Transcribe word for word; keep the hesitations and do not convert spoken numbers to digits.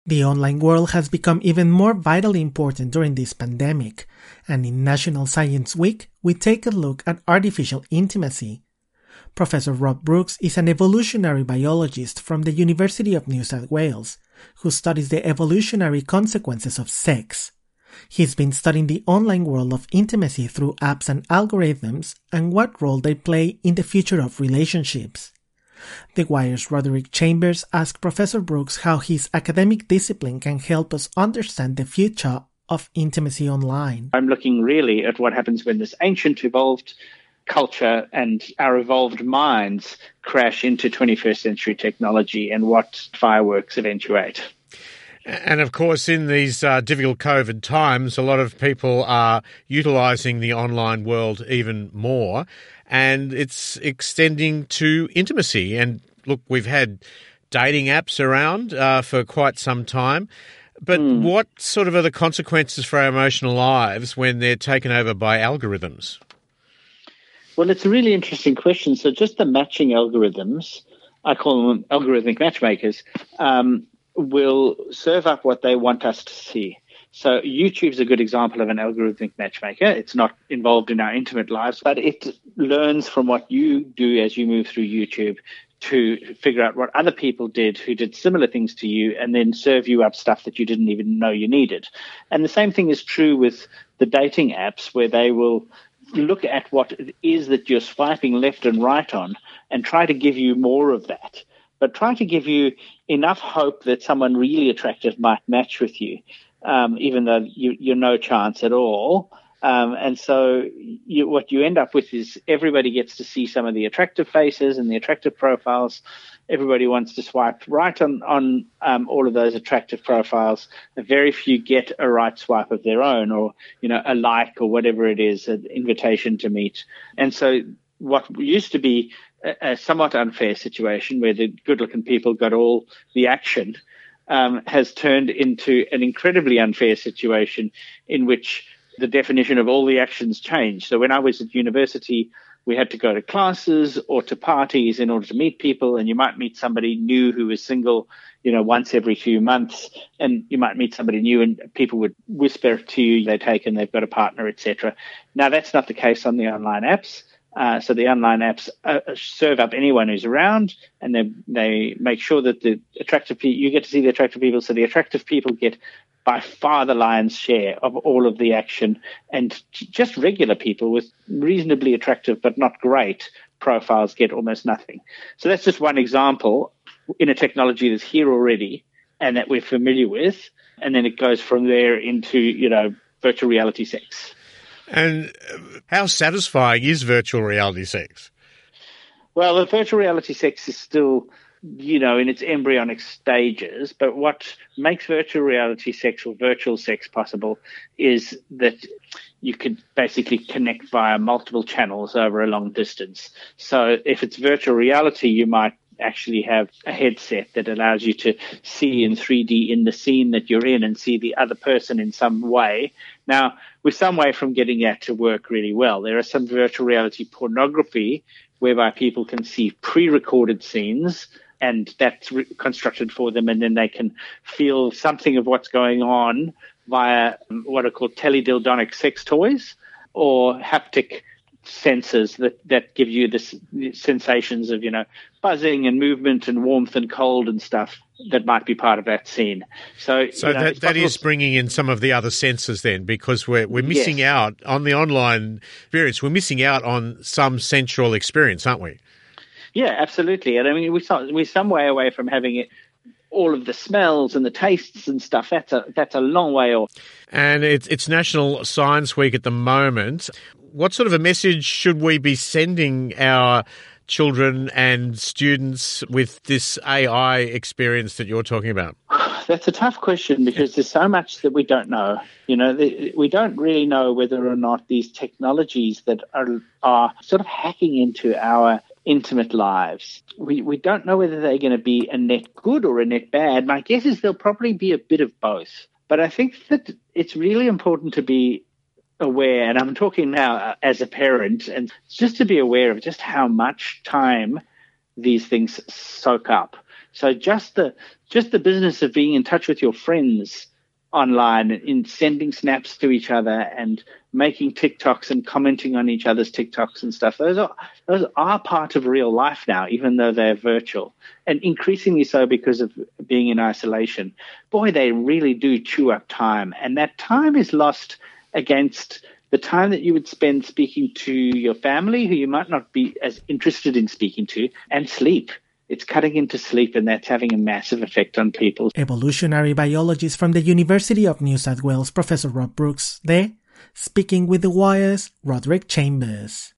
The online world has become even more vitally important during this pandemic, and in National Science Week, we take a look at artificial intimacy. Professor Rob Brooks is an evolutionary biologist from the University of New South Wales, who studies the evolutionary consequences of sex. He's been studying the online world of intimacy through apps and algorithms and what role they play in the future of relationships. The Wire's Roderick Chambers asked Professor Brooks how his academic discipline can help us understand the future of intimacy online. I'm looking really at what happens when this ancient evolved culture and our evolved minds crash into twenty-first century technology and what fireworks eventuate. And of course, in these uh, difficult COVID times, a lot of people are utilising the online world even more, and it's extending to intimacy. And look, we've had dating apps around uh, for quite some time, but mm. what sort of are the consequences for our emotional lives when they're taken over by algorithms? Well, it's a really interesting question. So just the matching algorithms, I call them algorithmic matchmakers, um, will serve up what they want us to see. So YouTube's a good example of an algorithmic matchmaker. It's not involved in our intimate lives, but it learns from what you do as you move through YouTube to figure out what other people did who did similar things to you and then serve you up stuff that you didn't even know you needed. And the same thing is true with the dating apps, where they will look at what it is that you're swiping left and right on and try to give you more of that, but try to give you enough hope that someone really attractive might match with you, um, even though you, you're no chance at all. Um, and so you, what you end up with is everybody gets to see some of the attractive faces and the attractive profiles. Everybody wants to swipe right on, on um, all of those attractive profiles. Very few get a right swipe of their own, or, you know, a like or whatever it is, an invitation to meet. And so what used to be a, a somewhat unfair situation where the good-looking people got all the action um, has turned into an incredibly unfair situation in which the definition of all the actions changed. So when I was at university, we had to go to classes or to parties in order to meet people, and you might meet somebody new who was single, you know, once every few months, and you might meet somebody new and people would whisper to you they're taken, they've got a partner, et cetera. Now, that's not the case on the online apps. Uh, so the online apps uh, serve up anyone who's around, and they they make sure that the attractive people, you get to see the attractive people, so the attractive people get by far the lion's share of all of the action, and just regular people with reasonably attractive but not great profiles get almost nothing. So that's just one example in a technology that's here already and that we're familiar with, and then it goes from there into, you know, virtual reality sex. And how satisfying is virtual reality sex? Well, the virtual reality sex is still, you know, in its embryonic stages, but what makes virtual reality sex or virtual sex possible is that you could basically connect via multiple channels over a long distance. So if it's virtual reality, you might actually have a headset that allows you to see in three D in the scene that you're in and see the other person in some way. Now, we're some way from getting that to work really well. There are some virtual reality pornography whereby people can see pre-recorded scenes, and that's re- constructed for them, and then they can feel something of what's going on via what are called teledildonic sex toys or haptic sensors that, that give you this sensations of, you know, buzzing and movement and warmth and cold and stuff that might be part of that scene. So, so you know, that, that is bringing in some of the other senses then, because we're we're missing yes. out on the online experience. We're missing out on some sensual experience, aren't we? Yeah, absolutely. And I mean, we're, we're some way away from having it, all of the smells and the tastes and stuff. That's a that's a long way off. And it's it's National Science Week at the moment. What sort of a message should we be sending our children and students with this A I experience that you're talking about? That's a tough question because there's so much that we don't know. You know, the, we don't really know whether or not these technologies that are are sort of hacking into our intimate lives, we, we don't know whether they're going to be a net good or a net bad. My guess is they'll probably be a bit of both. But I think that it's really important to be aware, and I'm talking now as a parent, and just to be aware of just how much time these things soak up. So just the just the business of being in touch with your friends online, in sending snaps to each other and making TikToks and commenting on each other's TikToks and stuff, those are those are part of real life now, even though they're virtual, and increasingly so because of being in isolation. Boy, they really do chew up time, and that time is lost against the time that you would spend speaking to your family, who you might not be as interested in speaking to, and sleep. It's cutting into sleep, and that's having a massive effect on people. Evolutionary biologist from the University of New South Wales, Professor Rob Brooks, there, speaking with The Wire's Roderick Chambers.